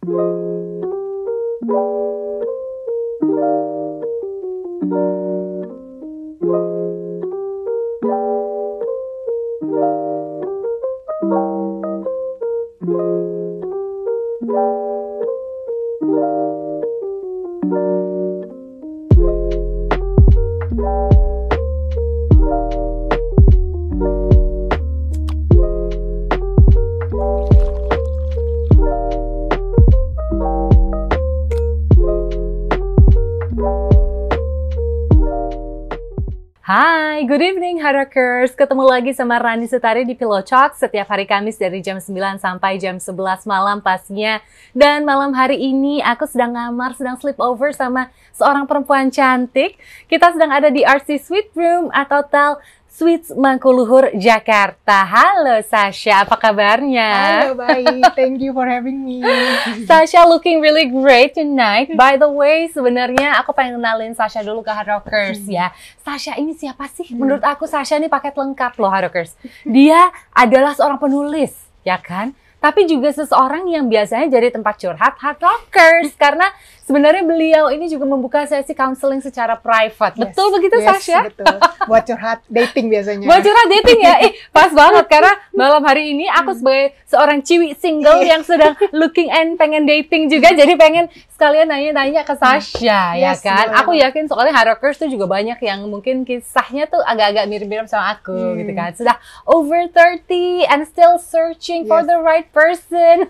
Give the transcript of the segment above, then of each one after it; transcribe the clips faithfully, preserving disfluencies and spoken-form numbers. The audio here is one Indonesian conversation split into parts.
Hai, good evening Harakers. Ketemu lagi sama Rani Sutari di Pillow Talk setiap hari Kamis dari jam sembilan sampai jam sebelas malam pastinya. Dan malam hari ini aku sedang ngamar, sedang sleepover sama seorang perempuan cantik. Kita sedang ada di R C Suite Room atau Hotel Suites Mangkuluhur, Jakarta. Halo Sasha, apa kabarnya? Halo, baik. Thank you for having me. Sasha looking really great tonight. By the way, sebenarnya aku pengen kenalin Sasha dulu ke Harakers hmm. ya. Sasha ini siapa sih? Hmm. Menurut aku Sasha ini paket lengkap loh Harakers. Dia adalah seorang penulis, ya kan? Tapi juga seseorang yang biasanya jadi tempat curhat Harakers. Karena sebenarnya beliau ini juga membuka sesi counseling secara private. Yes. Betul begitu yes, Sasha? Betul. Buat curhat dating biasanya. Buat curhat dating ya? Eh, pas banget. Karena malam hari ini aku sebagai seorang ciwi single yang sedang looking and pengen dating juga. Jadi pengen sekalian nanya-nanya ke Sasha, yes, ya kan? Betul. Aku yakin soalnya Harakers tuh juga banyak yang mungkin kisahnya tuh agak-agak mirip-mirip sama aku, hmm. gitu kan? Sudah over thirty and still searching yes. for the right person.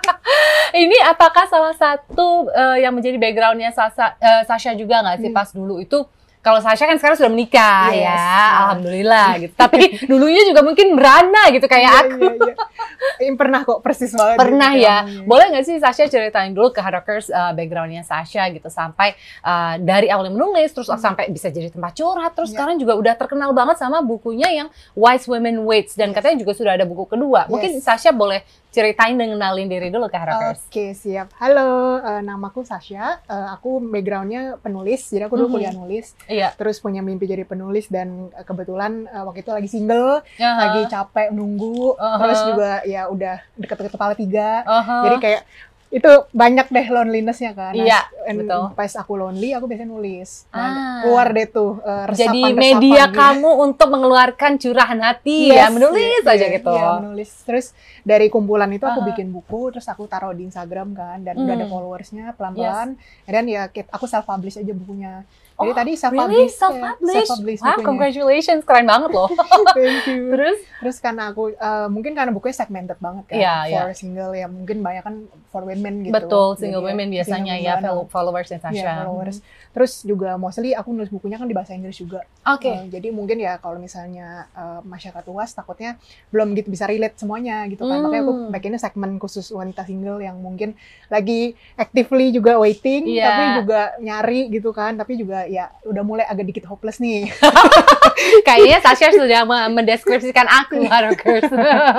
Ini apakah salah satu uh, yang menjadi backgroundnya Sasha, uh, Sasha juga nggak sih hmm. pas dulu itu? Kalau Sasha kan sekarang sudah menikah yes, ya, yeah. alhamdulillah gitu. Tapi dulunya juga mungkin merana gitu kayak yeah, aku. Yeah, yeah. Pernah kok, persis banget. Pernah gitu, ya. ya. Boleh nggak sih Sasha ceritain dulu ke Harakers uh, backgroundnya Sasha gitu sampai uh, dari awalnya menulis terus hmm. sampai bisa jadi tempat curhat terus yeah. sekarang juga udah terkenal banget sama bukunya yang Wise Women Waits dan katanya juga sudah ada buku kedua. Mungkin yes. Sasha boleh ceritain dan kenalin diri dulu ke Harakers. Oke, okay, siap. Halo, uh, namaku Sasha. Uh, aku backgroundnya penulis, jadi aku dulu mm-hmm. kuliah nulis. Iya. Terus punya mimpi jadi penulis dan uh, kebetulan uh, waktu itu lagi single, uh-huh. lagi capek nunggu, uh-huh. terus juga ya udah deket-deket kepala tiga. Uh-huh. Jadi kayak itu banyak deh loneliness-nya kan. Iya, nah, betul. Pas aku lonely, aku biasanya nulis. Nah, ah. keluar deh tuh uh, resapan-resapan. Jadi media gitu. Kamu untuk mengeluarkan curahan hati yes, ya, menulis yes, aja yes, gitu. Iya, menulis. Terus dari kumpulan itu aku uh-huh. bikin buku, terus aku taruh di Instagram kan, dan hmm. udah ada followersnya pelan-pelan. Yes. Dan ya aku self-publish aja bukunya. Jadi oh, tadi self-publish. Really? Self-publish? Ya, self-publish Wah, congratulations. Keren banget loh. Thank you. Terus? Terus karena aku, uh, mungkin karena bukunya segmented banget kan. Yeah, for yeah. single, ya mungkin banyak kan for women gitu. Betul, single jadi, women biasanya ya, ya, followers dan Sasha. Yeah, followers. Hmm. Terus juga mostly aku nulis bukunya kan di bahasa Inggris juga. Oke. Okay. Uh, jadi mungkin ya kalau misalnya uh, masyarakat luas takutnya belum gitu bisa relate semuanya gitu kan. Hmm. Makanya aku bikinnya segmen khusus wanita single yang mungkin lagi actively juga waiting, yeah. tapi juga nyari gitu kan. Tapi juga ya udah mulai agak dikit hopeless nih. Kayaknya Sasha sudah mendeskripsikan aku, Harakers.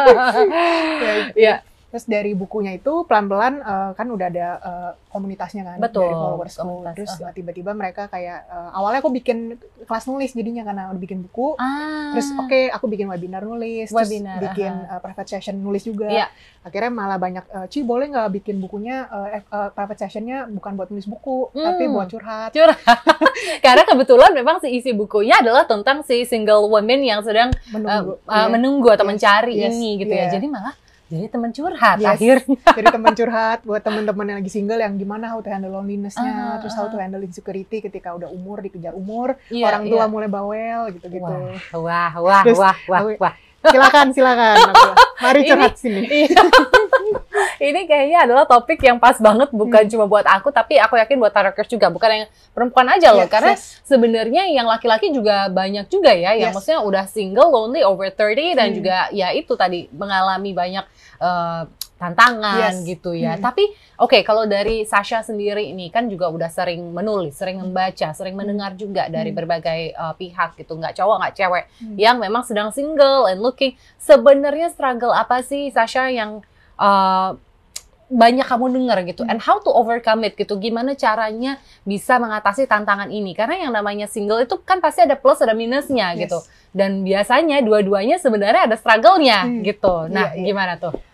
Ya. Ya. Terus dari bukunya itu pelan-pelan uh, kan udah ada uh, komunitasnya kan. Betul, dari followersku. komunitas. Terus uh-huh. tiba-tiba mereka kayak uh, awalnya aku bikin kelas nulis jadinya karena udah bikin buku. Ah. Terus oke okay, aku bikin webinar nulis, webinar, terus bikin uh-huh. uh, private session nulis juga. Yeah. Akhirnya malah banyak, uh, Ci boleh nggak bikin bukunya uh, uh, private sessionnya bukan buat nulis buku, hmm. tapi buat curhat. Curhat. Karena kebetulan memang si isi bukunya adalah tentang si single women yang sedang menunggu, uh, uh, yeah. menunggu atau yes. mencari yes. ini gitu yeah. ya. Jadi malah jadi teman curhat yes. akhirnya. Jadi teman curhat buat teman-teman yang lagi single yang gimana how to handle loneliness-nya, uh, terus how to handle insecurity ketika udah umur, dikejar umur, yeah, orang tua yeah. mulai bawel gitu-gitu. Wah, wah, terus, wah, wah, wah. Silakan, silakan. Mari curhat ini, sini. Ini kayaknya adalah topik yang pas banget, bukan hmm. cuma buat aku, tapi aku yakin buat Harakers juga, bukan yang perempuan aja loh, yes, karena yes. sebenarnya yang laki-laki juga banyak juga ya, yang yes. maksudnya udah single, lonely, over thirty, dan hmm. juga ya itu tadi mengalami banyak uh, tantangan yes. gitu ya. Hmm. Tapi oke, okay, kalau dari Sasha sendiri ini kan juga udah sering menulis, sering membaca, sering mendengar juga dari hmm. berbagai uh, pihak gitu, nggak cowok nggak cewek hmm. yang memang sedang single and looking. Sebenarnya struggle apa sih Sasha yang uh, banyak kamu dengar gitu, and how to overcome it gitu, gimana caranya bisa mengatasi tantangan ini, karena yang namanya single itu kan pasti ada plus ada minusnya yes. gitu, dan biasanya dua-duanya sebenarnya ada struggle-nya hmm. gitu. Nah, iya, iya. gimana tuh?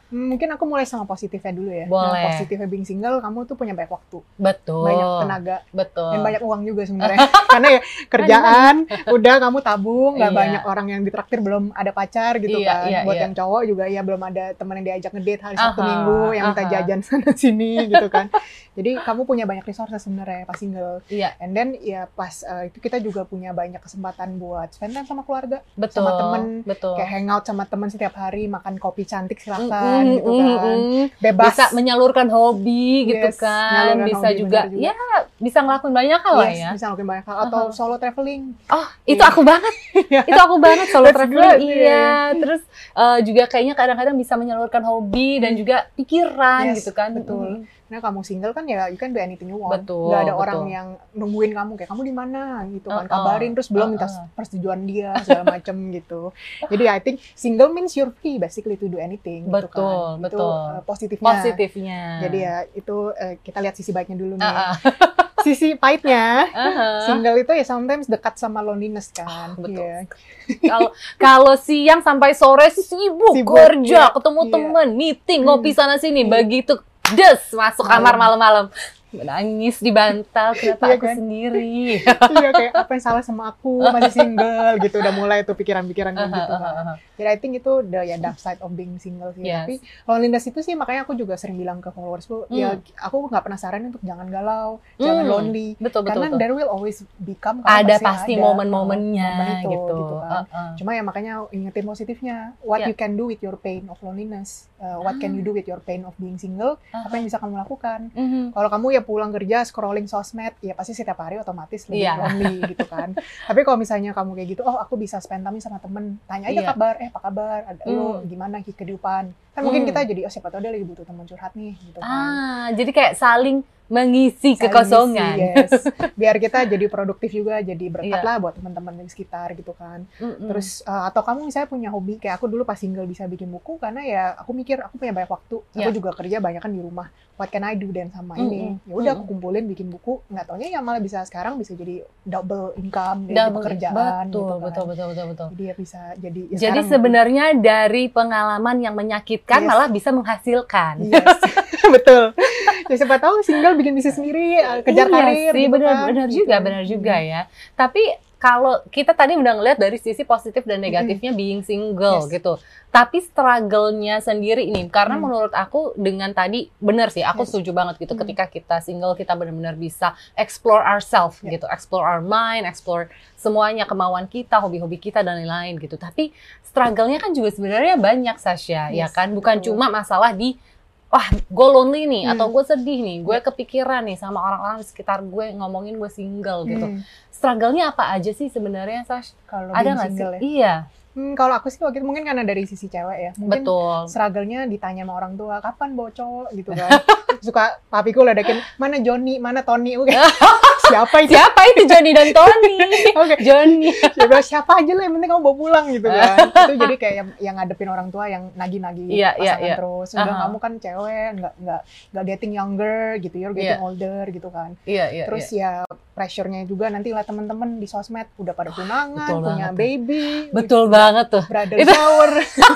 Mungkin aku mulai sama positifnya dulu ya. Boleh. Nah, positifnya being single, kamu tuh punya banyak waktu. Betul. Banyak tenaga. Betul. Dan banyak uang juga sebenarnya. Karena ya kerjaan, udah kamu tabung, nggak Iya. banyak orang yang ditraktir, belum ada pacar gitu Iya, kan. iya, Buat iya. yang cowok juga ya belum ada teman yang diajak ngedate hari Sabtu Aha, Minggu, yang minta aha. jajan sana sini gitu kan. Jadi kamu punya banyak resources sebenarnya pas single. Iya. And then ya pas uh, itu kita juga punya banyak kesempatan buat spend time sama keluarga, Betul. sama temen, Betul. kayak hangout sama temen setiap hari, makan kopi cantik silakan Mm, gitu mm, kan. mm. Bebas. Bisa menyalurkan hobi gitu Yes, kan, menyalurkan bisa hobi, juga, benar juga. ya bisa ngelakuin banyak hal lah Yes, ya. bisa ngelakuin banyak hal. Atau Uh-huh. solo traveling. Oh, itu Iya. aku banget. Itu aku banget solo That's traveling. good, Iya. Terus uh, juga kayaknya kadang-kadang bisa menyalurkan hobi dan juga pikiran Yes, gitu kan. betul. Mm. Nah, kamu single kan ya you can do anything you want. Betul, Nggak ada betul. orang yang nungguin kamu kayak kamu di mana gitu kan. Uh-uh. Kabarin terus belum minta Uh-uh. persetujuan dia segala macem gitu. Jadi I think single means you're free basically to do anything gitu Betul, kan. betul. Itu uh, positifnya. Positifnya. Jadi ya itu uh, kita lihat sisi baiknya dulu nih. Uh-uh. Sisi pahitnya, Uh-huh. single itu ya sometimes dekat sama loneliness kan. Betul. Iya. Kalau kalau siang sampai sore sih sibuk, Sibuk, kerja, iya. ketemu Iya. temen, meeting, ngopi Hmm. sana sini. Iya. Begitu des masuk kamar Malam. malam-malam, menangis di bantal, kenapa Iya aku kan? sendiri? Iya, kayak apa yang salah sama aku, masih single gitu. Udah mulai tuh pikiran-pikiran kayak gitu kan. Uh-huh. Jadi I think itu the ya dark side of being single sih. Yes. Tapi loneliness itu sih makanya aku juga sering bilang ke followersku, Hmm. ya aku nggak pernah saranin untuk jangan galau, jangan Hmm. lonely. Betul, betul, Karena betul. there will always become kamu Ada pasti ada momen-momennya momen itu, gitu. gitu kan. Uh-uh. Cuma ya makanya ingetin positifnya. What Yeah. you can do with your pain of loneliness. Uh, what can Ah. you do with your pain of being single? Uh-huh. Apa yang bisa kamu lakukan? Mhm. Kalau kamu ya pulang kerja scrolling sosmed, ya pasti setiap hari otomatis lebih Iya. lonely gitu kan. Tapi kalau misalnya kamu kayak gitu, oh aku bisa spend time sama temen, tanya aja Iya. kabar, eh apa kabar, ada lo Hmm. gimana kehidupan. Kan mungkin Hmm. kita jadi, oh siapa tahu dia lagi butuh teman curhat nih gitu kan. Ah, jadi kayak saling mengisi Saling kekosongan. ngisi, yes. Biar kita jadi produktif juga, jadi berkat Iya. lah buat teman-teman di sekitar gitu kan. Mm-mm. Terus uh, atau kamu misalnya punya hobi, kayak aku dulu pas single bisa bikin buku karena ya aku mikir aku punya banyak waktu, aku Iya. juga kerja banyak kan di rumah. What can I do dan sama ini? Mm-mm. Ya udah aku Mm-mm. kumpulin bikin buku, nggak taunya ya malah bisa sekarang bisa jadi double income dari Double- pekerjaan betul, gitu kan. betul, betul, betul, betul. Jadi ya bisa jadi ya Jadi sekarang sebenarnya dari pengalaman yang menyakitkan Yes. malah bisa menghasilkan. Yes, betul. Ya siapa tahu single bikin bisnis sendiri, uh, kejar Iya karir sih, gitu benar, kan. benar Gitu. juga, benar juga Hmm. ya. Tapi kalau kita tadi udah ngeliat dari sisi positif dan negatifnya being single Yes. gitu. Tapi struggle-nya sendiri ini, karena Hmm. menurut aku dengan tadi, benar sih, aku Yes. setuju banget gitu. Hmm. Ketika kita single, kita benar-benar bisa explore ourselves Yeah. gitu. Explore our mind, explore semuanya, kemauan kita, hobi-hobi kita, dan lain-lain gitu. Tapi struggle-nya kan juga sebenarnya banyak, Sasha, ya Yes, kan? Bukan betul. cuma masalah di wah, gue lonely nih, Hmm. atau gue sedih nih, gue kepikiran nih sama orang-orang di sekitar gue ngomongin gue single gitu. Hmm. Struggle-nya apa aja sih sebenarnya, Sash? Kalau Ada being nggak sih? single ya. Iya, Hmm, kalau aku sih waktu itu mungkin karena dari sisi cewek ya. Mungkin betul. struggle-nya ditanya sama orang tua, kapan bawa cowok gitu kan. Suka papiku ledekin, mana Joni, mana Tony. Oke. Siapa itu? Siapa itu Johnny dan Tony? Oke. Johnny. Dia bilang, siapa aja lah yang penting kamu bawa pulang gitu kan. Itu jadi kayak yang, yang ngadepin orang tua yang nagi-nagi Iya, iya, pasangan iya. terus. Udah Aha. kamu kan cewek, nggak nggak nggak getting younger gitu, you're getting Iya. older gitu kan. Iya, iya, Terus ya pressure-nya juga nanti lah teman-teman di sosmed udah pada tunangan, betul punya banget. baby, Betul banget tuh. brother Itu- shower.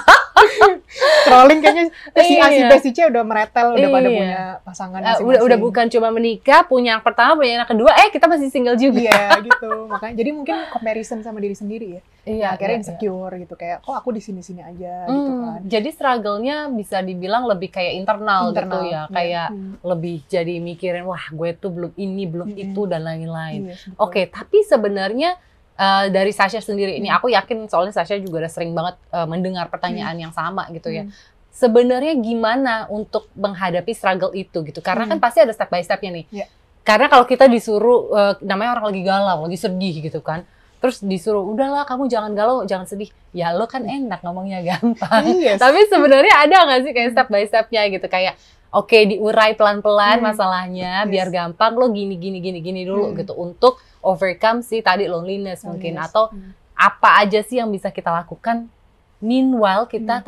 Scrolling kayaknya si A si Iya. B si C udah meretel, udah pada Iya. punya pasangan Eh, masing-masing. udah udah bukan cuma menikah, punya anak pertama, punya anak kedua, eh kita masih single juga. Iya gitu. Makanya jadi mungkin comparison sama diri sendiri ya. Iya, Akhirnya iya, iya. insecure gitu, kayak kok aku di sini-sini aja gitu Hmm, kan. jadi struggle-nya bisa dibilang lebih kayak internal, Internal, gitu ya, iya. kayak Hmm. lebih jadi mikirin wah gue tuh belum ini belum Mm-mm. itu dan lain-lain. Yes, betul. Oke, tapi sebenarnya uh, dari Sasha sendiri ini, Hmm. aku yakin soalnya Sasha juga udah sering banget uh, mendengar pertanyaan yang sama gitu ya. Hmm. Sebenarnya gimana untuk menghadapi struggle itu gitu? Karena Hmm. kan pasti ada step by stepnya nih. Iya. Karena kalau kita disuruh, uh, namanya orang lagi galau, lagi sedih gitu kan. Terus disuruh, udahlah kamu jangan galau, jangan sedih. Ya lo kan enak ngomongnya gampang. Yes. Tapi sebenarnya ada nggak sih kayak step by stepnya gitu? Kayak oke diurai pelan-pelan Hmm. masalahnya Yes. biar gampang, lo gini gini gini gini dulu Hmm. gitu untuk overcome si tadi loneliness mungkin, Loneliness. atau Hmm. apa aja sih yang bisa kita lakukan meanwhile kita Hmm. tadi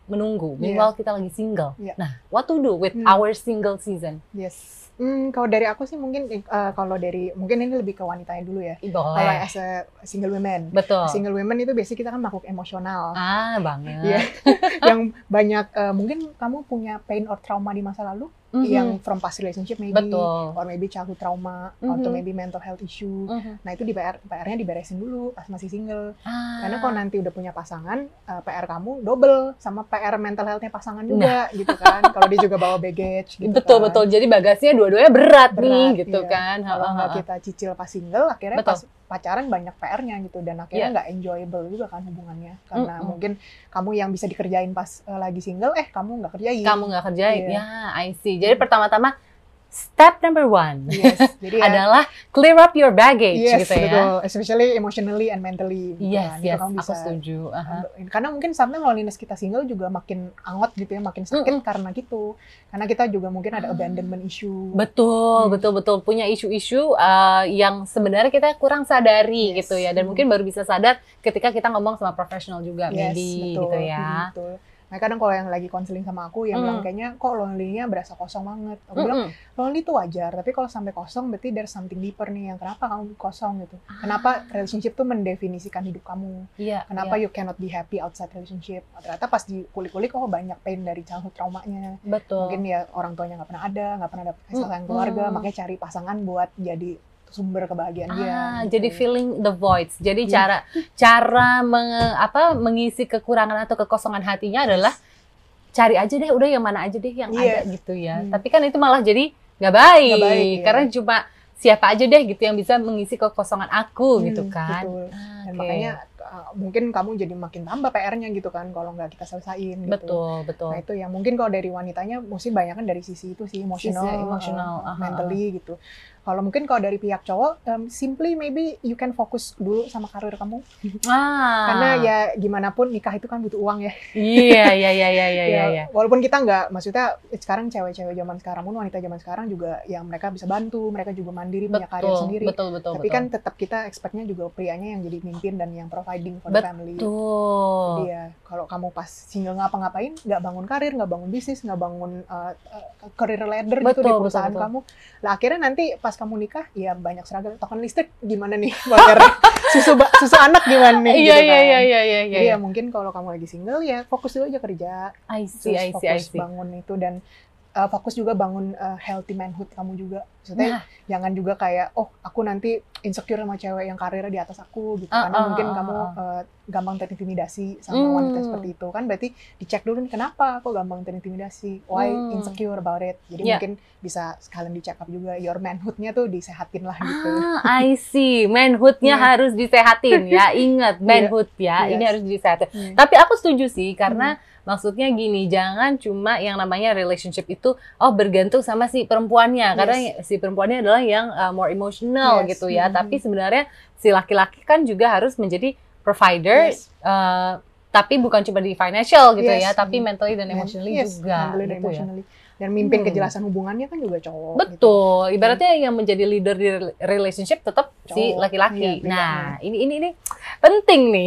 menunggu, meanwhile yeah. kita lagi single. Yeah. Nah, what to do with hmm. our single season? Yes. Hmm, kalau dari aku sih mungkin uh, kalau dari mungkin ini lebih ke wanitanya dulu ya. Boleh. Kalau as a single women. Betul. Single women itu biasanya kita kan makhluk emosional. Ah, banget. Yeah. Yang banyak uh, mungkin kamu punya pain or trauma di masa lalu. Mm-hmm. Yang from past relationship maybe, betul. Or maybe childhood trauma, mm-hmm. atau maybe mental health issue. Mm-hmm. Nah itu di P R, P R-nya diberesin dulu pas masih single. Ah. Karena kalau nanti udah punya pasangan, uh, P R kamu double sama P R mental health-nya pasangan juga, nah. gitu kan. Kalau dia juga bawa baggage gitu betul, kan. Betul, jadi bagasinya dua-duanya berat, berat nih gitu iya. kan. Kalau nggak kita cicil pas single, akhirnya betul. Pas pacaran banyak P R-nya gitu. Dan akhirnya nggak yeah. enjoyable juga kan hubungannya. Karena mm-hmm. mungkin kamu yang bisa dikerjain pas uh, lagi single, eh kamu nggak kerjain. Kamu nggak kerjain, yeah. ya I see. Jadi pertama-tama, step number one yes, jadi ya, adalah clear up your baggage yes, gitu ya. Betul. Especially emotionally and mentally. Gitu yes, kan. yes, kamu bisa, aku setuju. Uh-huh. Karena mungkin sometimes loneliness kita single juga makin angot gitu ya, makin sakit mm-hmm. karena gitu. Karena kita juga mungkin ada abandonment issue. Betul, hmm. betul, betul. Punya isu-isu uh, yang sebenarnya kita kurang sadari yes. gitu ya. Dan hmm. mungkin baru bisa sadar ketika kita ngomong sama profesional juga, yes, maybe betul, gitu ya. Betul. Nah kadang kalau yang lagi konseling sama aku yang mm. bilang kayaknya kok lonely-nya berasa kosong banget. Aku mm-hmm. bilang lonely itu wajar, tapi kalau sampai kosong berarti there's something deeper nih yang kenapa kamu kosong gitu. Ah. Kenapa relationship tuh mendefinisikan hidup kamu. Yeah, kenapa yeah. you cannot be happy outside relationship. Ternyata pas di kulik-kulik oh banyak pain dari childhood traumanya. Betul. Mungkin ya orang tuanya nggak pernah ada, nggak pernah ada kasih sayang keluarga, mm. makanya cari pasangan buat jadi sumber kebahagiaan ah, dia. Gitu. Jadi feeling the voids. Jadi yeah. cara cara menge, apa mengisi kekurangan atau kekosongan hatinya adalah cari aja deh, udah yang mana aja deh yang yeah. ada gitu ya. Hmm. Tapi kan itu malah jadi nggak baik, gak baik ya. Karena cuma siapa aja deh gitu yang bisa mengisi kekosongan aku hmm, gitu kan. Betul. Ah, Dan okay. makanya uh, mungkin kamu jadi makin tambah P R-nya gitu kan kalau nggak kita selesaiin. Gitu. Betul, betul. Nah itu yang mungkin kalau dari wanitanya mesti banyak kan dari sisi itu sih emotional, sisi emotional, uh, uh, mentally gitu. Kalau mungkin kalau dari pihak cowok, um, simply maybe you can fokus dulu sama karir kamu. Ah. Karena ya gimana pun nikah itu kan butuh uang ya. Iya, iya, iya, iya, iya. Ya, walaupun kita nggak, maksudnya sekarang cewek-cewek zaman sekarang pun wanita zaman sekarang juga yang mereka bisa bantu, mereka juga mandiri, punya karir sendiri. Betul, betul, Tapi betul. kan tetap kita expect-nya juga prianya yang jadi mimpin dan yang providing for the betul. family. Betul. Jadi ya kalau kamu pas single ngapa-ngapain, nggak bangun karir, nggak bangun bisnis, nggak bangun uh, uh, career ladder betul, gitu di perusahaan betul, betul. kamu. Lah akhirnya nanti pas kamu nikah, ya banyak seragam. Token listrik gimana nih bayarnya? susu susu anak gimana nih? Iya, gitu iya, kan. iya, iya, iya. Jadi ya mungkin kalau kamu lagi single ya fokus dulu aja kerja. I see, I see, fokus I see. bangun itu dan uh, fokus juga bangun uh, healthy manhood kamu juga. Maksudnya nah. jangan juga kayak oh aku nanti insecure sama cewek yang karirnya di atas aku gitu. Uh, Karena uh, mungkin uh, kamu uh. Uh, gampang terintimidasi sama hmm. wanita seperti itu kan. Berarti dicek dulu nih kenapa kok gampang terintimidasi. Why hmm. insecure about it. Jadi yeah. mungkin bisa sekalian di check up juga your manhood-nya tuh disehatin lah gitu. Ah, I see. Manhood-nya yeah. harus disehatin ya. Ingat manhood ya. Yes. Ini harus disehatin. Hmm. Tapi aku setuju sih karena hmm. maksudnya gini, jangan cuma yang namanya relationship itu oh bergantung sama si perempuannya yes. karena si perempuannya adalah yang uh, more emotional yes. gitu ya. Mm-hmm. Tapi sebenarnya si laki-laki kan juga harus menjadi provider, yes. uh, tapi bukan cuma di financial gitu yes. ya, tapi mentally dan emotionally yes. juga. Mentally dan gitu emotionally. Ya. Dan mimpin hmm. kejelasan hubungannya kan juga cowok. Betul. Gitu. Ibaratnya yang menjadi leader di relationship tetap cowok. Si laki-laki. Iya, nah, ini ini ini penting nih.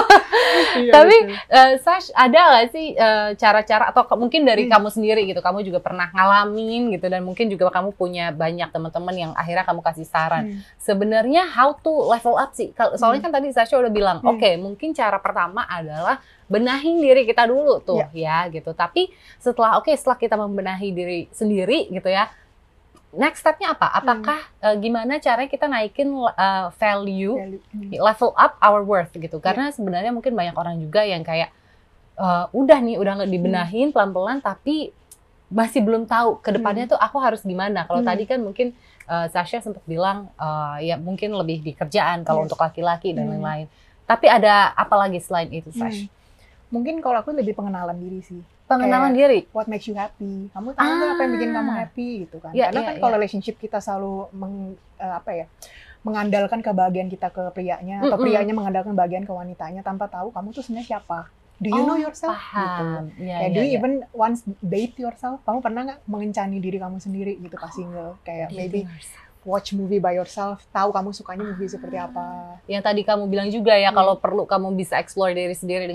Iya, tapi uh, Sash, ada nggak sih uh, cara-cara atau mungkin dari hmm. kamu sendiri gitu, kamu juga pernah ngalamin gitu dan mungkin juga kamu punya banyak teman-teman yang akhirnya kamu kasih saran. Hmm. Sebenarnya how to level up sih? Soalnya hmm. kan tadi Sasha udah bilang, hmm. oke, okay, mungkin cara pertama adalah benahin diri kita dulu tuh yeah. ya gitu. Tapi setelah oke okay, setelah kita membenahi diri sendiri gitu ya, next stepnya apa? Apakah hmm. uh, gimana caranya kita naikin uh, value, value. Hmm. level up our worth gitu? Karena yeah. sebenarnya mungkin banyak orang juga yang kayak uh, udah nih udah nggak dibenahin hmm. pelan-pelan, tapi masih belum tahu ke depannya hmm. tuh aku harus gimana. Kalau hmm. tadi kan mungkin uh, Sasha sempat bilang uh, ya mungkin lebih di kerjaan kalau yes. untuk laki-laki dan hmm. lain-lain. Tapi ada apa lagi selain itu, Sash? Hmm. Mungkin kalau aku lebih pengenalan diri sih. Pengenalan kayak, diri? What makes you happy? Kamu tahu nggak ah. apa yang bikin kamu happy gitu kan? Yeah, Karena yeah, kan kalau yeah. relationship kita selalu meng, uh, apa ya, mengandalkan kebahagiaan kita ke prianya, mm-hmm. atau prianya mengandalkan kebahagiaan ke wanitanya tanpa tahu kamu tuh sebenarnya siapa. Do you oh, know yourself? Paham. Gitu. Yeah, kayak yeah, do you yeah. even once date yourself? Kamu pernah nggak mengencani diri kamu sendiri gitu pas single? Kayak yeah, maybe watch movie by yourself, tahu kamu sukanya movie seperti apa. Yang tadi kamu bilang juga ya, hmm. kalau perlu kamu bisa explore diri sendiri dengan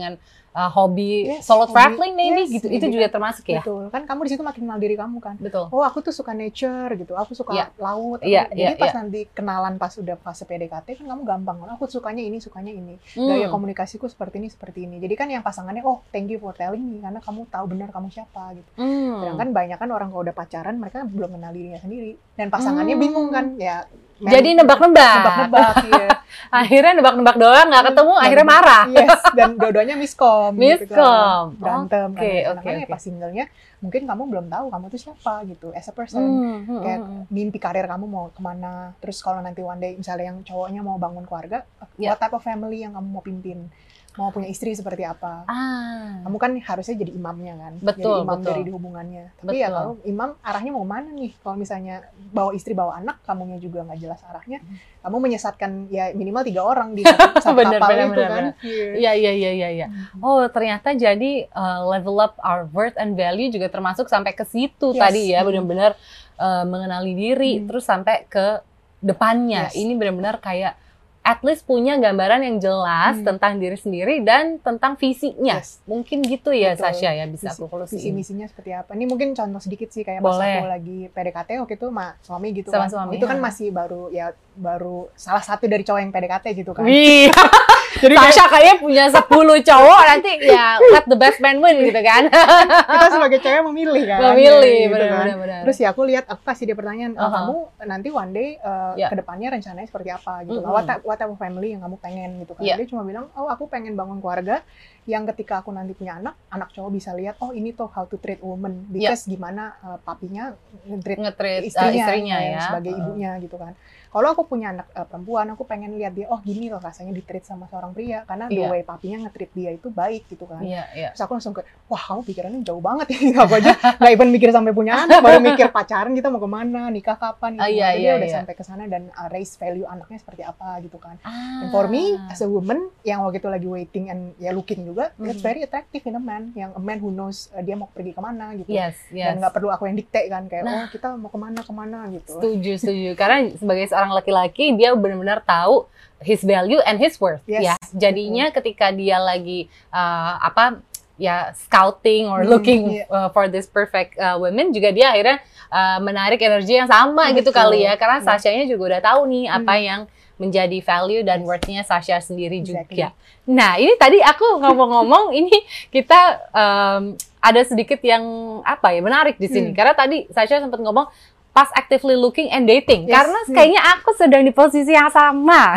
uh, hobi yes, solo hobi, traveling maybe yes, gitu, maybe itu juga kan. termasuk ya. Betul, kan kamu di situ makin kenal diri kamu kan. Betul. Oh aku tuh suka nature gitu, aku suka yeah. laut. Yeah, jadi yeah, pas yeah. nanti kenalan pas udah fase P D K T kan kamu gampang, aku sukanya ini, sukanya ini. Hmm. Gaya komunikasiku seperti ini, seperti ini. Jadi kan yang pasangannya, oh thank you for telling me, karena kamu tahu benar kamu siapa gitu. Hmm. Sedangkan banyak kan orang kalau udah pacaran mereka belum kenal dirinya sendiri dan pasangannya hmm. bingung kan ya. Jadi nebak-nebak. Nebak-nebak, iya. Akhirnya nebak-nebak doang, nggak ketemu, Dan, akhirnya marah. Yes, dan dua-duanya miskom. Miskom. Gitu kan. Berantem. Oke, okay, kan. oke, okay, oke. okay. Pas singlenya, mungkin kamu belum tahu kamu tuh siapa gitu, as a person. Hmm, hmm, Kayak hmm. mimpi karir kamu mau kemana. Terus kalau nanti one day, misalnya yang cowoknya mau bangun keluarga, Yeah. what type of family yang kamu mau pimpin? Mau punya istri seperti apa? Ah. Kamu kan harusnya jadi imamnya kan, Betul, jadi imam betul. dari di hubungannya. Tapi Betul. ya kalau imam arahnya mau mana nih? Kalau misalnya bawa istri bawa anak, kamunya juga nggak jelas arahnya. Kamu menyesatkan ya minimal tiga orang di satu, satu Bener, kapal bener, itu bener, kan. Iya, iya, iya, iya. Ya. Oh, ternyata jadi uh, level up our worth and value juga termasuk sampai ke situ Yes. tadi ya, benar-benar uh, mengenali diri, Hmm. terus sampai ke depannya. Yes. Ini benar-benar kayak at least punya gambaran yang jelas Hmm. tentang diri sendiri dan tentang visinya. Yes. Mungkin gitu ya, Betul. Sasha ya, bisa Visi, aku visi konklusiin. misinya seperti apa? Ini mungkin contoh sedikit sih, kayak pas Boleh. aku lagi P D K T waktu itu sama suami gitu Sama kan. suami, Itu kan ha. masih baru ya baru salah satu dari cowok yang P D K T gitu kan. Wih, Jadi kayak Sasha kayaknya punya sepuluh cowok, nanti ya let the best man win gitu kan. kita sebagai cewek memilih kan. Memilih, gitu kan. benar-benar. Terus ya aku lihat, aku kasih dia pertanyaan, "Oh, Uh-huh. kamu nanti one day uh, Yeah. kedepannya rencananya seperti apa gitu. Mm-mm. What type, what type of family yang kamu pengen gitu kan." Yeah. Dia cuma bilang, "Oh, aku pengen bangun keluarga yang ketika aku nanti punya anak, anak cowok bisa lihat, oh ini tuh how to treat woman, because gimana uh, papinya treat Nge-treat uh, istrinya, istrinya kayak ya. sebagai Uh. ibunya gitu kan. Kalau aku punya anak uh, perempuan, aku pengen lihat dia, oh gini loh rasanya di-treat sama seorang pria, karena the Iya. way papinya nge-treat dia itu baik gitu kan." Iya, iya. Terus aku langsung kayak, wah kamu pikirannya jauh banget ya. Aku aja nggak even mikir sampai punya anak, baru mikir pacaran kita mau kemana, nikah kapan gitu. Ah, iya, Jadi iya, dia udah iya. sampai ke sana dan uh, raise value anaknya seperti apa gitu kan. Ah. And for me, as a woman, yang waktu itu lagi waiting and ya looking juga, Mhm. it's very attractive in a man, yang a man who knows uh, dia mau pergi kemana gitu. Yes, yes. Dan nggak perlu aku yang dikte kan, kayak Nah. oh kita mau kemana kemana gitu. Setuju, setuju. Karena sebagai seorang laki-laki, dia benar-benar tahu his value and his worth. Yes, Ya, jadinya ketika dia lagi uh, apa ya scouting or Hmm, looking iya. uh, for this perfect uh, women, juga dia akhirnya uh, menarik energi yang sama gitu Betul. kali ya. Karena Iya. Sashanya juga udah tahu nih apa Hmm. yang menjadi value dan Yes. worth-nya Sasha sendiri Exactly. juga. Nah, ini tadi aku ngomong-ngomong, ini kita um, ada sedikit yang apa ya menarik di sini. Hmm. Karena tadi Sasha sempat ngomong pas actively looking and dating. Yes. Karena kayaknya aku sedang di posisi yang sama.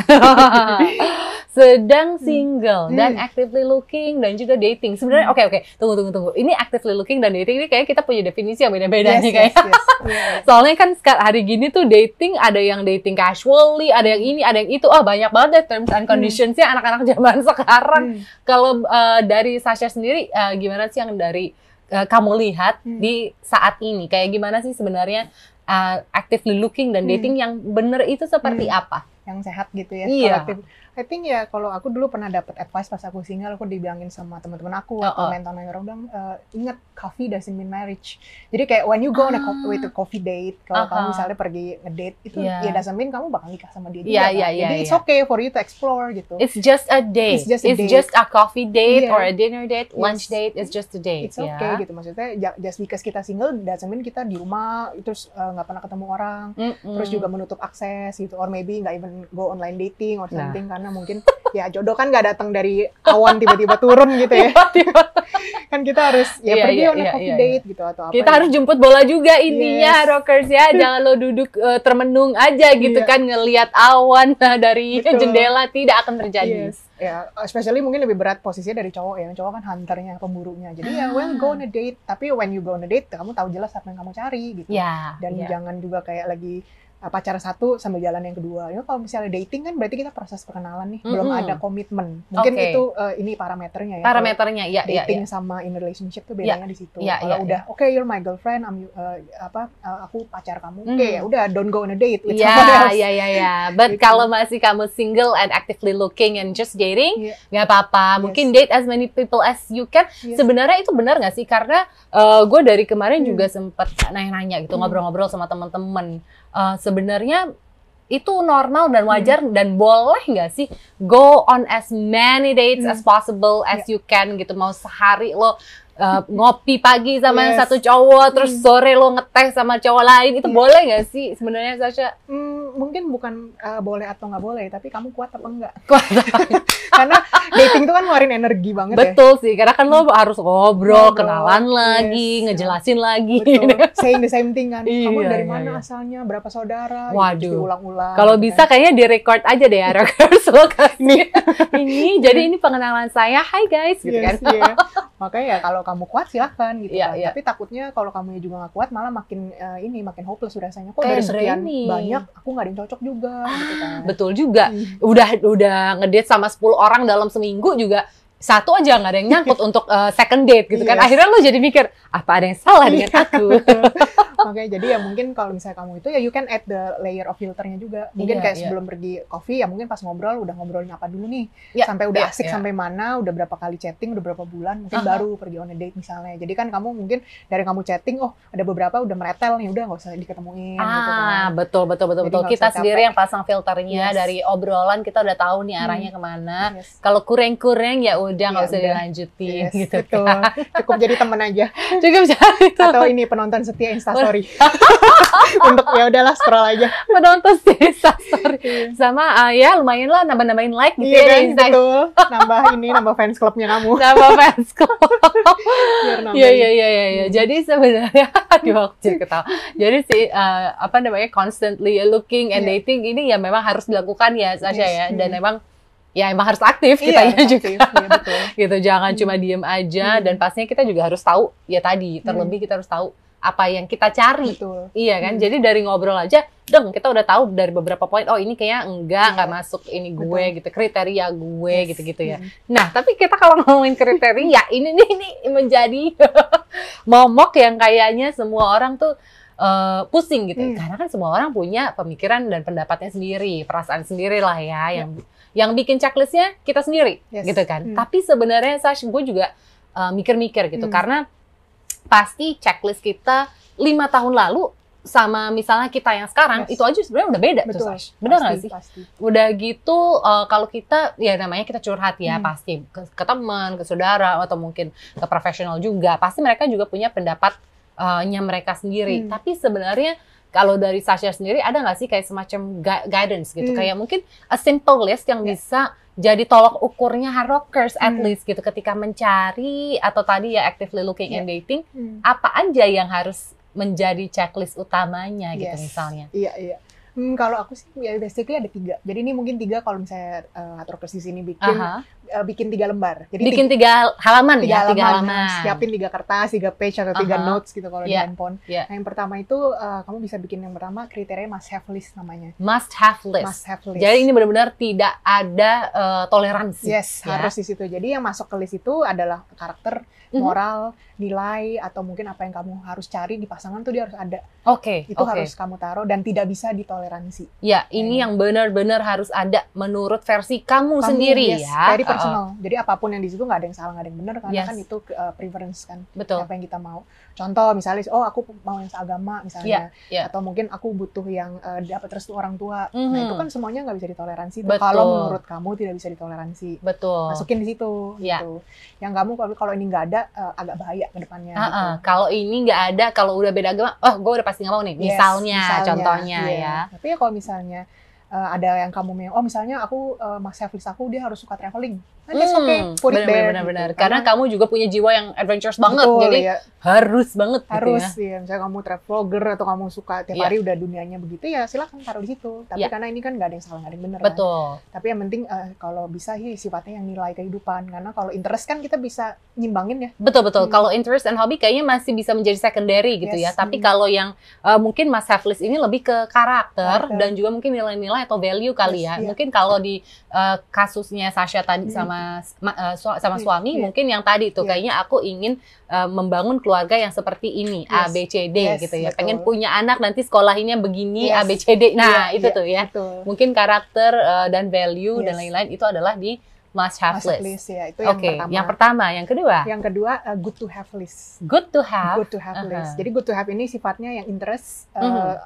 Sedang single Hmm. dan actively looking dan juga dating. Sebenarnya oke oke, tunggu tunggu tunggu. Ini actively looking dan dating ini kayak kita punya definisi yang beda-beda Yes, nih yes, kayak. yes. Yeah. Soalnya kan sekar- hari gini tuh dating ada yang dating casually, ada yang ini, ada yang itu. Oh, banyak banget deh terms and conditions-nya anak-anak zaman sekarang. Hmm. Kalau uh, dari Sasha sendiri uh, gimana sih yang dari uh, kamu lihat Hmm. di saat ini? Kayak gimana sih sebenarnya uh, actively looking dan Hmm. dating yang bener itu seperti Hmm. apa? Yang sehat gitu ya. Iya. Kalau aktif- I think ya kalau aku dulu pernah dapat advice pas aku single, aku dibilangin sama teman-teman aku Oh, atau oh. mentor-mentor bilang, "Eh, ingat coffee doesn't mean marriage." Jadi kayak when you go on a co- Ah. with a coffee date, kalau Aha. kamu misalnya pergi ngedate itu Iya. ya doesn't mean kamu bakal nikah sama dia juga. Iya, kan? iya, iya, Jadi it's iya. okay for you to explore gitu. It's just a date. It's just a date. a coffee date Iya. or a dinner date, lunch Yes. date. It's just a date. It's okay gitu, maksudnya ja- just because kita single doesn't mean kita di rumah terus eh, nggak pernah ketemu orang, Mm-mm. terus juga menutup akses gitu, or maybe nggak even go online dating or Nah. something, karena mungkin ya jodoh kan nggak datang dari awan tiba-tiba turun gitu ya. Tiba-tiba. Kan kita harus ya Iya, pergi iya, on a iya, coffee iya, date gitu atau apa. Kita ya. harus jemput bola juga intinya, Yes. rockers ya. Jangan lo duduk uh, termenung aja gitu Iya. kan ngelihat awan dari Betul. jendela, tidak akan terjadi. Yes. Ya, especially mungkin lebih berat posisinya dari cowok ya. Cowok kan hunternya, pemburunya. Jadi ya well go on a date, tapi when you go on a date kamu tahu jelas apa yang kamu cari gitu. Ya. Dan ya. jangan juga kayak lagi uh, pacar satu sambil jalan yang kedua. Ya kalau misalnya dating kan berarti kita proses perkenalan nih, belum Mm-mm. ada komitmen. Mungkin Oke. itu uh, ini parameternya ya. Parameternya, ya, Kalau ya, dating ya. sama in relationship tuh bedanya di situ. Ya, Kalau ya, udah oke you're my girlfriend, I'm you- uh, apa uh, aku pacar kamu. Hmm. Oke, ya udah don't go on a date with someone Ya, else. ya, ya, ya. But Gitu. kalau masih kamu single and actively looking and just dating, Iya. nggak apa-apa. Yes. Mungkin date as many people as you can. Yes. Sebenarnya itu benar nggak sih? Karena gue dari kemarin Hmm. juga sempat nanya-nanya gitu, Hmm. ngobrol-ngobrol sama teman-teman. Uh, sebenarnya itu normal dan wajar hmm. dan boleh nggak sih go on as many dates hmm. as possible as yeah. you can gitu. Mau sehari lo Uh, ngopi pagi sama yes. satu cowok, terus hmm. sore lo ngeteh sama cowok lain, itu yeah. boleh nggak sih sebenarnya, Sasha? Hmm, mungkin bukan uh, boleh atau nggak boleh, tapi kamu kuat apa enggak? Kuat. Karena dating itu kan ngeluarin energi banget. Betul ya. sih, karena kan lo harus ngobrol, ngobrol kenalan lagi, yes. ngejelasin lagi. Betul. Saying the same thing kan. Kamu iya, dari iya, mana iya. asalnya, berapa saudara? Waduh. Gitu, diulang-ulang. Kalau gitu bisa kan. kayaknya di-record aja deh ya, rehearsal ini. Ini, jadi ini pengenalan saya, hi guys, gitu yes, kan. Yeah. Makanya ya kalau kamu kuat silahkan gitu yeah, kan. yeah. Tapi takutnya kalau kamu juga nggak kuat malah makin uh, ini makin hopeless rasanya. Kok dari sekian draining. banyak aku nggak ada yang cocok juga ah, gitu kan. Betul juga. Hmm. Udah udah ngedate sama sepuluh orang dalam seminggu juga satu aja nggak ada yang nyangkut untuk uh, second date gitu yes. kan. Akhirnya lo jadi mikir, apa ada yang salah dengan aku? Makanya jadi ya mungkin kalau misalnya kamu itu ya you can add the layer of filternya juga. Mungkin yeah, kayak yeah. sebelum pergi coffee ya mungkin pas ngobrol udah ngobrolin apa dulu nih. Yeah, sampai udah yeah, asik yeah. sampai mana, udah berapa kali chatting, udah berapa bulan, mungkin uh-huh. baru pergi on a date misalnya. Jadi kan kamu mungkin dari kamu chatting, oh ada beberapa udah meretel nih, udah nggak usah diketemuin ah, gitu kan. betul, betul, betul, betul. Kita sendiri yang pasang filternya yes. dari obrolan kita udah tahu nih arahnya hmm. kemana. Yes. Kalau kurang-kurang ya udah nggak ya, usah dilanjutin yes, gitu. Betul. Cukup jadi teman aja. Cukup jadi atau ini penonton setia Instastory. Untuk ya udahlah scroll aja. Penonton setia Instastory. Sama uh, ya lumayan lah nambah-nambahin like gitu iya, ya. Kan, betul. Nambah ini, nambah fans clubnya kamu. Nambah fans club. Iya, iya, iya, iya. Jadi sebenarnya, aduh aku jadi ketawa. Jadi si uh, apa namanya constantly looking and yeah. dating ini ya memang harus dilakukan ya, Sasha yes. ya. Dan memang ya emang harus aktif kitanya iya, juga. Aktif, ya, betul. Gitu, jangan hmm. cuma diem aja hmm. dan pastinya kita juga harus tahu ya tadi, terlebih hmm. kita harus tahu apa yang kita cari. Betul. Iya kan? Hmm. Jadi dari ngobrol aja, dong kita udah tahu dari beberapa poin, oh ini kayaknya enggak, enggak yeah. masuk ini gue betul. Gitu, kriteria gue yes. gitu-gitu ya. Hmm. Nah, tapi kita kalau ngomongin kriteria, ini nih ini menjadi momok yang kayaknya semua orang tuh Uh, pusing gitu, hmm. karena kan semua orang punya pemikiran dan pendapatnya sendiri, perasaan sendiri lah ya, yang yeah. yang bikin checklistnya kita sendiri, yes. gitu kan. Hmm. Tapi sebenarnya Sash, gue juga uh, mikir-mikir gitu, hmm. karena pasti checklist kita lima tahun lalu sama misalnya kita yang sekarang yes. itu aja sebenarnya udah beda. Betul. Tuh, Sash. Benar nggak sih? Pasti. Udah gitu uh, kalau kita ya namanya kita curhat ya hmm. pasti ke, ke teman, ke saudara atau mungkin ke profesional juga, pasti mereka juga punya pendapat Uh, nya mereka sendiri. Hmm. Tapi sebenarnya kalau dari Sasha sendiri ada nggak sih kayak semacam gu- guidance gitu, hmm. kayak mungkin a simple list yang yeah. bisa jadi tolak ukurnya hard rockers at hmm. least gitu ketika mencari atau tadi ya actively looking yeah. and dating, hmm. apa aja yang harus menjadi checklist utamanya gitu yes. misalnya? Iya iya. Hmm, kalau aku sih ya basically ada tiga. Jadi ini mungkin tiga kalau misalnya uh, hard rockers di sini bikin uh-huh. uh, bikin tiga lembar. Jadi bikin tiga, tiga halaman tiga ya, halaman, tiga halaman. Siapin tiga kertas, tiga page atau tiga uh-huh. notes gitu kalau yeah. di handphone. Yeah. Nah, yang pertama itu uh, kamu bisa bikin yang pertama kriteria must have list namanya. Must have list. Must have list. Jadi ini benar-benar tidak ada uh, toleransi. Yes, ya? Harus di situ. Jadi yang masuk ke list itu adalah karakter, moral, mm-hmm. nilai, atau mungkin apa yang kamu harus cari di pasangan tuh dia harus ada. Oke. Okay, itu okay. harus kamu taruh dan tidak bisa ditoleransi. Ya, ini yang benar-benar harus ada menurut versi kamu, kamu sendiri yes, ya. Very personal. Uh-uh. Jadi apapun yang di situ nggak ada yang salah, nggak ada yang benar karena yes. kan itu uh, preference kan. Betul. Apa yang kita mau. Contoh misalnya, oh aku mau yang seagama misalnya, yeah, yeah. atau mungkin aku butuh yang uh, dapat restu orang tua. Mm-hmm. Nah itu kan semuanya nggak bisa ditoleransi. Kalau menurut kamu tidak bisa ditoleransi. Betul. Masukin di situ. Yeah. Gitu. Yang kamu kalau kalau ini nggak ada uh, agak bahaya ke depannya. Uh-uh. Gitu. Kalau ini nggak ada, kalau udah beda agama, oh gue udah pasti nggak mau nih. Misalnya, yes, misalnya contohnya yeah. ya. Tapi ya kalau misalnya uh, ada yang kamu mau, oh misalnya aku uh, mas have list aku dia harus suka traveling. Nah, that's okay, put it there. Benar-benar. Gitu. Karena, Karena kamu juga punya jiwa yang adventurous banget, betul, jadi ya. harus banget. Harus, gitu ya. ya. Misalnya kamu travel vlogger atau kamu suka tiap yeah. hari udah dunianya begitu, ya silakan taruh di situ. Tapi yeah. karena ini kan nggak ada yang salah, nggak ada yang benar. Betul. Kan? Tapi yang penting uh, kalau bisa sih sifatnya yang nilai kehidupan. Karena kalau interest kan kita bisa nyimbangin ya. Betul betul. Hmm. Kalau interest and hobby kayaknya masih bisa menjadi secondary gitu yes. ya. Tapi hmm. kalau yang uh, mungkin must have list ini lebih ke karakter, karakter. Dan juga mungkin nilai-nilai atau value kali yes, ya. Yeah. Mungkin kalau di uh, kasusnya Sasha tadi hmm. sama uh, sama suami, yeah. mungkin yang tadi tuh yeah. kayaknya aku ingin uh, membangun keluarga yang seperti ini, yes. A, B, C, D yes, gitu ya. Betul. Pengen punya anak nanti sekolahinnya begini, yes. A, B, C, D. Nah, yeah, itu yeah, tuh ya. Betul. Mungkin karakter uh, dan value yes. dan lain-lain itu adalah di must have must list. list ya. Itu okay. yang pertama. Yang pertama, yang kedua. Yang kedua uh, good to have list. Good to have. Good to have uh-huh. list. Jadi good to have ini sifatnya yang interest uh, mm-hmm. uh,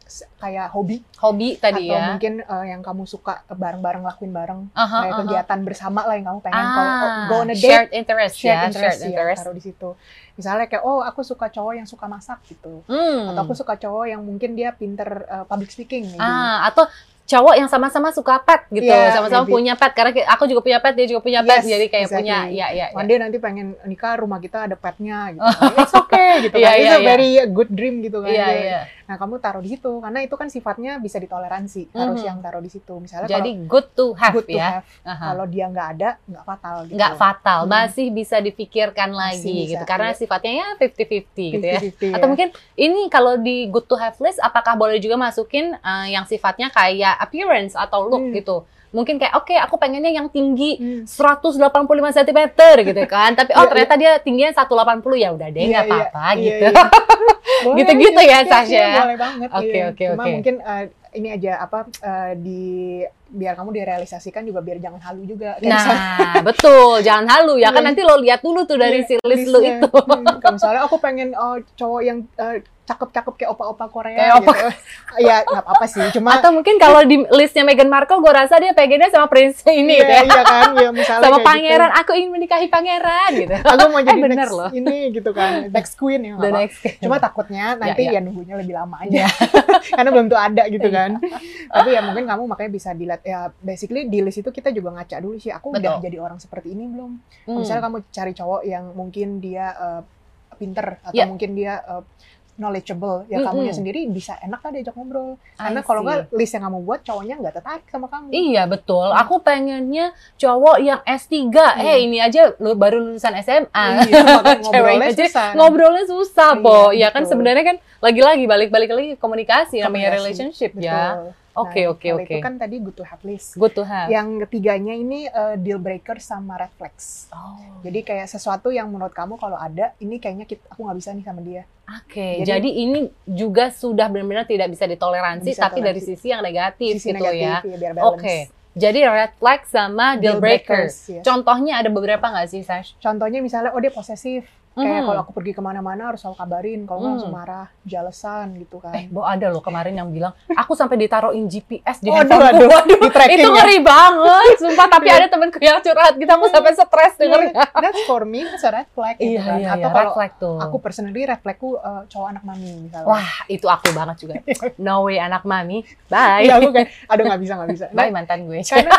kayak hobi. Hobi tadi atau ya. mungkin uh, yang kamu suka bareng-bareng lakuin bareng, uh-huh, kayak uh-huh. kegiatan bersama lah yang kamu pengen. Ah, Kalau oh, go on a date, shared interest shared ya, interest, shared ya, interest. taruh di situ. Misalnya kayak oh aku suka cowok yang suka masak gitu, hmm. atau aku suka cowok yang mungkin dia pinter uh, public speaking. Maybe. Ah, atau cowok yang sama-sama suka pet gitu, yeah, sama-sama maybe. punya pet, karena aku juga punya pet, dia juga punya pet, yes, jadi kayak exactly. punya, ya, ya, ya. One day nanti pengen nikah, rumah kita ada petnya gitu, it's okay gitu kan, yeah, it's yeah, a very yeah. good dream gitu kan. Yeah, yeah. Nah kamu taruh di situ, karena itu kan sifatnya bisa ditoleransi, harus mm-hmm. yang taruh di situ. Misalnya jadi kalau, good to have good ya. To have. Uh-huh. Kalau dia nggak ada, nggak fatal. Gitu. Nggak fatal, hmm. masih bisa dipikirkan lagi masih gitu, bisa, karena iya. sifatnya ya fifty fifty gitu ya. Atau ya. mungkin ini kalau di good to have list, apakah boleh juga masukin uh, yang sifatnya kayak appearance atau look hmm. gitu? Mungkin kayak oke okay, aku pengennya yang tinggi hmm. seratus delapan puluh lima sentimeter gitu kan, tapi oh ternyata dia tingginya seratus delapan puluh, ya udah deh nggak yeah, apa-apa yeah, gitu. Yeah, yeah. Gitu-gitu ya Sasha. Iya, boleh banget. Oke iya. oke Cuma oke. mungkin uh, ini aja apa uh, di biar kamu direalisasikan juga, biar jangan halu juga. Kayak nah, misalnya, betul, jangan halu ya kan, nanti lo lihat dulu tuh dari si list lo itu. Hmm, kalau misalnya aku pengen oh, cowok yang uh, cakep-cakep kayak opa-opa Korea kayak gitu. Opa. Ya nggak apa-apa sih, cuma atau mungkin kalau di listnya Meghan Markle, gue rasa dia pengennya sama prince ini iya, gitu ya. Iya kan, ya misalnya sama kayak pangeran, gitu. Aku ingin menikahi pangeran gitu. Aku mau jadi eh, bener next loh. Ini gitu kan, next queen ya. The next queen. Cuma takutnya nanti ya, ya. ya nunggunya lebih lama aja, karena belum tuh ada gitu kan. Tapi ya mungkin kamu makanya bisa dilihat ya, basically di list itu kita juga ngaca dulu sih, aku Betul. udah jadi orang seperti ini belum. Hmm. Misalnya kamu cari cowok yang mungkin dia uh, pinter atau yeah. mungkin dia uh, knowledgeable, ya mm-hmm. kamunya sendiri bisa enak kan diajak ngobrol. Karena kalau nggak list yang kamu buat cowoknya nggak tertarik sama kamu. Iya betul. Hmm. Aku pengennya cowok yang S tiga. Hmm. Eh ini aja lu baru lulusan S M A. Iya, ngobrolnya susah. Ngobrolnya susah, iya, po. Ya kan sebenarnya kan lagi-lagi balik-balik lagi komunikasi, komunikasi. namanya relationship betul. Ya. Oke nah, oke oke. Itu kan tadi good to have list. Good to have. Yang ketiganya ini uh, deal breaker sama red flags. Oh. Jadi kayak sesuatu yang menurut kamu kalau ada, ini kayaknya kita, aku nggak bisa nih sama dia. Oke. Okay. Jadi, Jadi ini juga sudah benar-benar tidak bisa ditoleransi, bisa tapi toleransi. Dari sisi yang negatif sisi gitu negatif, ya. ya biar balance. Oke. Okay. Jadi red flag sama deal, deal breakers. breakers yes. Contohnya ada beberapa nggak sih, Sash? Contohnya misalnya, oh dia posesif. Kayak mm. kalau aku pergi kemana-mana harus selalu kabarin, kalau nggak mm. langsung marah, jalesan gitu kan. Eh, Bo ada loh kemarin yang bilang, aku sampai ditaruhin G P S di oh, handphone. Waduh, waduh, itu ngeri banget, sumpah. Tapi ada temenku yang curhat gitu, aku sampai stres dengernya. That's for me, that's a red flag gitu iya, kan. Iya, Atau iya, kalau flag tuh. Aku personally red flagku uh, cowok anak mami misalnya. Wah, itu aku banget juga. No way anak mami, bye. Iya, aku kayak, aduh nggak bisa, nggak bisa. Bye mantan gue. Karena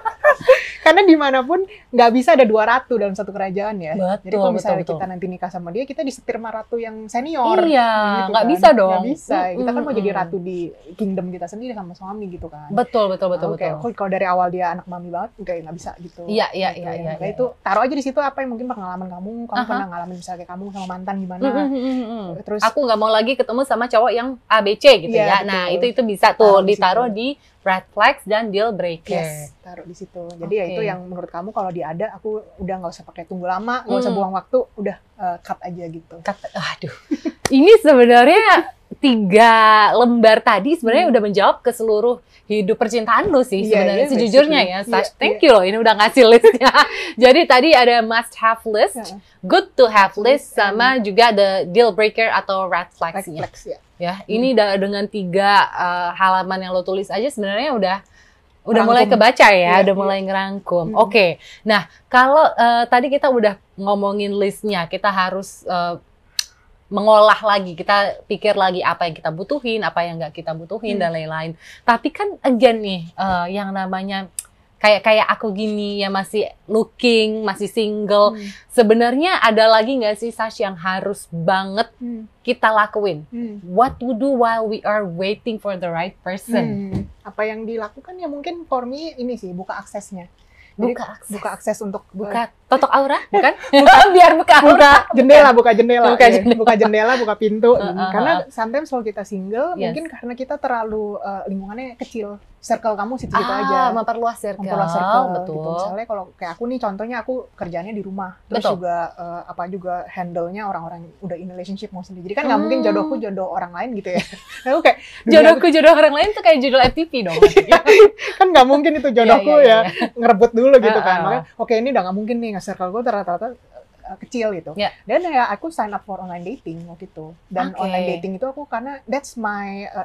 karena dimanapun nggak bisa ada dua ratu dalam satu kerajaan ya. Betul, jadi kalau misalnya betul, kita betul. nanti nikah sama dia, kita disetir sama ratu yang senior. Iya, gitu nggak kan. bisa dong. Nggak bisa. Mm-hmm. Kita kan mau jadi ratu di kingdom kita sendiri sama suami gitu kan. Betul, betul, betul, okay, betul. Kalau dari awal dia anak mami banget, kayak nggak bisa gitu. Iya, iya, gitu, iya. ya. iya, iya. Itu taruh aja di situ apa yang mungkin pengalaman kamu, kamu uh-huh. pernah ngalamin misalnya kayak kamu sama mantan gimana. Mm-hmm. Terus aku nggak mau lagi ketemu sama cowok yang A B C gitu iya, ya. betul. Nah itu itu bisa tuh taruh ditaruh di, di red flags dan deal breaker. Yes, taruh di situ. Jadi okay. ya itu yang menurut kamu kalau dia ada, aku udah nggak usah pakai tunggu lama, nggak usah hmm. buang waktu, udah uh, cut aja gitu. Cut, aduh. Ini sebenarnya tiga lembar tadi sebenarnya hmm. udah menjawab ke seluruh hidup percintaan lo sih sebenarnya, yeah, yeah, sejujurnya ya. Sash, yeah, thank yeah. you loh, ini udah ngasih listnya. Jadi tadi ada must have list, yeah. good to have list, sama juga the deal breaker atau red flags-nya. Red flags, yeah. Ya, ini hmm. dengan tiga uh, halaman yang lo tulis aja sebenarnya udah udah Rangkum. mulai kebaca ya, yeah, udah yeah. mulai ngerangkum. Hmm. Oke, okay. Nah kalau uh, tadi kita udah ngomongin listnya, kita harus uh, mengolah lagi, kita pikir lagi apa yang kita butuhin, apa yang nggak kita butuhin, hmm. dan lain-lain. Tapi kan again nih, uh, yang namanya kayak kayak aku gini ya masih looking, masih single. Hmm. Sebenarnya ada lagi nggak sih Sash yang harus banget hmm. kita lakuin? Hmm. What to do while we are waiting for the right person? Hmm. Apa yang dilakukan ya mungkin for me ini sih, buka aksesnya. Jadi, buka akses. buka akses untuk buka totok aura, bukan? Buka, biar buka aura. Buka jendela, buka jendela. Buka jendela, ya. buka, jendela buka pintu. Uh, uh, karena uh. sometimes kalau kita single, yes. mungkin karena kita terlalu uh, lingkungannya kecil. Circle kamu situ-situ ah, aja. memperluas circle. Memperluas circle, betul. Gitu. Misalnya kalau kayak aku nih, contohnya aku kerjanya di rumah. Terus betul. juga uh, apa juga handle-nya orang-orang udah in relationship mostly. Jadi kan nggak hmm. mungkin jodohku jodoh orang lain gitu ya. Aku kayak jodohku jodoh orang lain tuh kayak judul F T V dong. Kan nggak mungkin itu jodohku yeah, yeah, yeah, ya yeah. ngerebut dulu gitu uh, uh. kan. Makanya oke okay, ini udah nggak mungkin nih, nge-circle gue rata-rata uh, kecil gitu. Yeah. Dan ya aku sign up for online dating waktu itu. Dan okay. online dating itu aku karena that's my uh, act,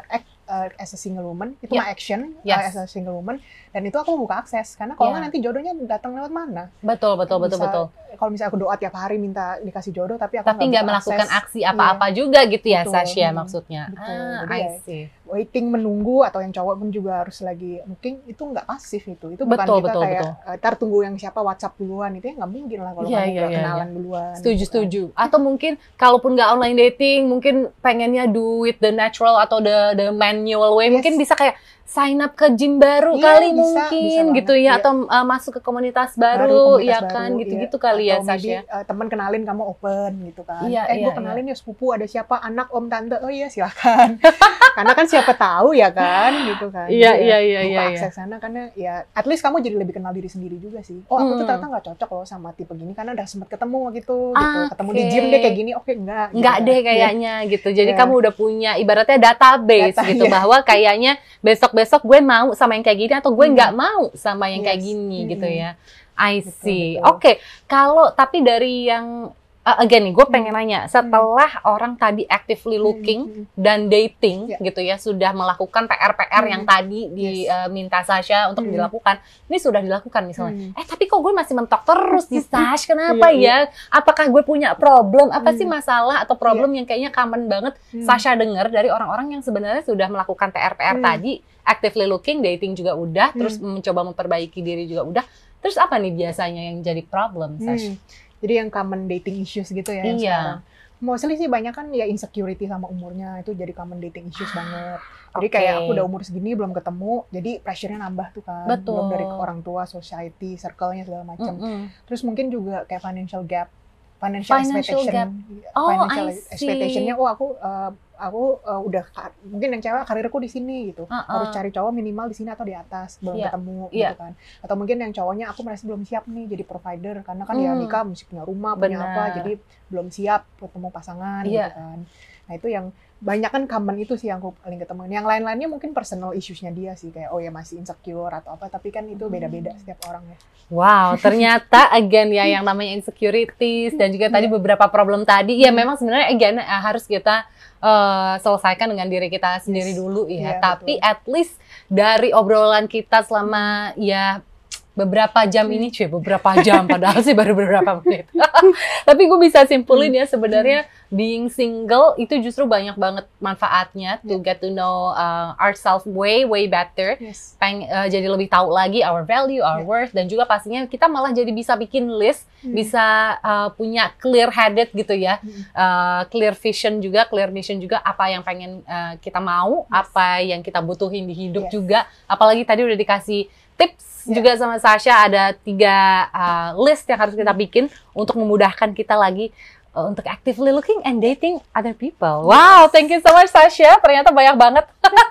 uh, as a single woman, itu Yeah. my action Yes. uh, as a single woman, dan itu aku membuka akses karena kalau Yeah. nggak nanti jodohnya datang lewat mana? Betul, betul, betul, Bisa- betul. Kalau misalnya aku doa tiap hari minta dikasih jodoh, tapi aku Tapi nggak buka melakukan akses, aksi apa-apa juga gitu ya, Betul. Sasha, Hmm. maksudnya. Betul. Ah, Jadi I ya, see. waiting menunggu atau yang cowok pun juga harus lagi looking, itu nggak pasif itu. Itu bukan Betul, kita betul, kayak betul. eh, ntar tunggu yang siapa WhatsApp duluan, itu ya nggak mungkin lah kalau Iya, kamu iya, nggak iya, kenalan duluan. Setuju, gitu kan. setuju. Atau mungkin kalaupun nggak online dating, mungkin pengennya do it the natural atau the the manual way. Yes. Mungkin bisa kayak sign up ke gym baru Iya, kali bisa, mungkin bisa gitu banget, ya. iya. Atau uh, masuk ke komunitas baru, komunitas ya baru, kan, iya. gitu-gitu kali ya, Atau maybe, Sasha. eh, teman kenalin kamu open gitu kan. Iya, eh, iya, gue kenalin ya sepupu, ada siapa, anak, om, tante, oh iya silakan. Karena kan siapa tahu ya kan, gitu kan. Iya, Jadi iya, ya, iya, buka iya, akses sana karena ya, at least kamu jadi lebih kenal diri sendiri juga sih. Oh, aku tuh Hmm. ternyata nggak cocok loh sama tipe gini karena udah sempet ketemu gitu, gitu. Ah, Ketemu di oke. gym deh kayak gini, oke enggak. gitu Nggak kan. deh Iya. kayaknya gitu. Jadi Iya. kamu udah punya ibaratnya database Data, gitu iya. bahwa kayaknya besok-besok gue mau sama yang kayak gini atau gue Hmm. nggak mau sama yang kayak Yes. gini Mm-mm. gitu ya. I Betul, see. betul. Oke, kalau tapi dari yang uh, again nih gue pengen nanya, setelah orang tadi actively looking Hmm, hmm, dan dating Ya. gitu ya, sudah melakukan P R P R Hmm. yang tadi diminta Sasha untuk Hmm. dilakukan. Ini sudah dilakukan misalnya. Hmm. Eh tapi kok gue masih mentok terus di Sash? Kenapa Iya, ya? Apakah gue punya problem? Apa sih Hmm. masalah atau problem yang kayaknya common banget Hmm. Sasha dengar dari orang-orang yang sebenarnya sudah melakukan P R P R Hmm. tadi, actively looking, dating juga udah, Hmm. terus mencoba memperbaiki diri juga udah. Terus apa nih biasanya yang jadi problem, Sasha? Hmm. Jadi yang common dating issues gitu ya yang Iya. sekarang. Mostly sih banyak kan ya insecurity sama umurnya, itu jadi common dating issues banget. Jadi Oke. kayak aku udah umur segini belum ketemu, jadi pressure-nya nambah tuh kan. Betul. Belum dari orang tua, society, circle-nya segala macam. Mm-mm. Terus mungkin juga kayak financial gap, financial, Financial expectation, gap. Oh, financial I see. expectation-nya, oh aku uh, aku uh, udah ka- mungkin yang cewek karirku di sini gitu, Uh-uh. harus cari cowok minimal di sini atau di atas, belum Iya. ketemu Iya. gitu kan. Atau mungkin yang cowoknya aku merasa belum siap nih jadi provider karena kan ya Hmm. nikah mesti punya rumah, punya Benar. apa, jadi belum siap ketemu pasangan Iya. gitu kan. Nah itu yang banyak kan common itu sih yang aku paling ketemu. Yang lain-lainnya mungkin personal issues-nya dia sih, kayak oh ya masih insecure atau apa, tapi kan itu beda-beda setiap orang ya. Wow, ternyata again ya yang namanya insecurities dan juga tadi beberapa problem tadi ya memang sebenarnya again eh, harus kita eh, selesaikan dengan diri kita sendiri Yes. dulu ya. Iya, Tapi betul. at least dari obrolan kita selama ya beberapa jam ini, cuy, beberapa jam padahal sih baru beberapa menit. Tapi gue bisa simpulin ya sebenarnya being single itu justru banyak banget manfaatnya to get to know uh, ourselves way way better. Yes. Peng, uh, jadi lebih tahu lagi our value, our Yeah. worth, dan juga pastinya kita malah jadi bisa bikin list, Hmm. bisa uh, punya clear headed gitu ya, Hmm. uh, clear vision juga, clear mission juga apa yang pengen uh, kita mau, Yes. apa yang kita butuhin di hidup Yes. juga. Apalagi tadi udah dikasih tips Yeah. juga sama Sasha, ada tiga uh, list yang harus kita bikin untuk memudahkan kita lagi uh, untuk actively looking and dating other people. Wow, thank you so much Sasha. Ternyata banyak banget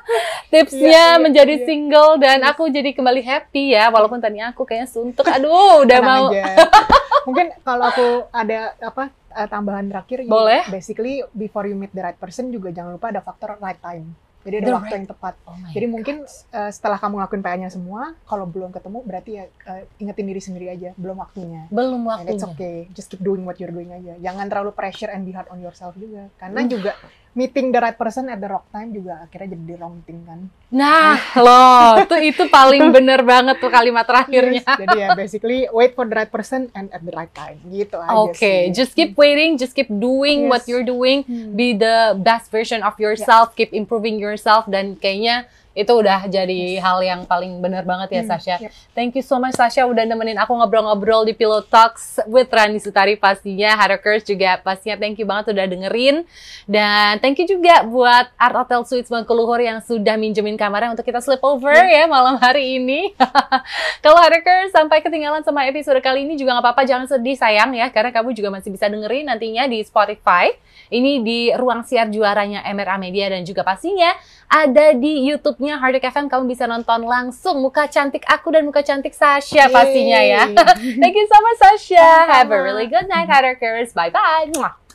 tipsnya Iya, iya, menjadi iya. single dan aku jadi kembali happy ya, walaupun tadinya aku kayaknya suntuk. Aduh, udah Tenang mau. aja. Mungkin kalau aku ada apa eh, tambahan terakhir, ya, Boleh. basically before you meet the right person juga jangan lupa ada faktor right time. Jadi ada The waktu yang tepat. Oh my Jadi mungkin God. eh, setelah kamu ngelakuin P R-nya semua, kalau belum ketemu berarti ya eh, ingetin diri sendiri aja, belum waktunya. belum And it's waktunya. okay, just keep doing what you're doing aja. Jangan terlalu pressure and be hard on yourself juga. Karena Hmm. juga meeting the right person at the wrong time juga akhirnya jadi the wrong thing kan. Nah, loh, tuh itu paling bener banget tuh kalimat terakhirnya. Yes, jadi ya basically wait for the right person and at the right time. Gitu aja Oke, sih. just keep waiting, just keep doing Yes. what you're doing, Hmm. be the best version of yourself, keep improving yourself, dan kayaknya itu udah jadi Yes. hal yang paling benar banget ya Hmm, Sasha. yep. Thank you so much Sasha udah nemenin aku ngobrol-ngobrol di Pillow Talks with Rani Sutari pastinya. Hackers juga pastinya thank you banget udah dengerin. Dan thank you juga buat Art Hotel Suites Bengkuluhur yang sudah minjemin kamarnya untuk kita sleepover ya malam hari ini. Kalau Hackers sampai ketinggalan sama episode kali ini juga nggak apa-apa, jangan sedih sayang ya, karena kamu juga masih bisa dengerin nantinya di Spotify. Ini di ruang siar juaranya M R A Media dan juga pastinya ada di YouTube-nya Hardik F M. Kamu bisa nonton langsung muka cantik aku dan muka cantik Sasha pastinya ya. Yeay. Thank you so much Sasha. Have a Sama-sama. really good night, Hackers. Bye-bye. Mwah.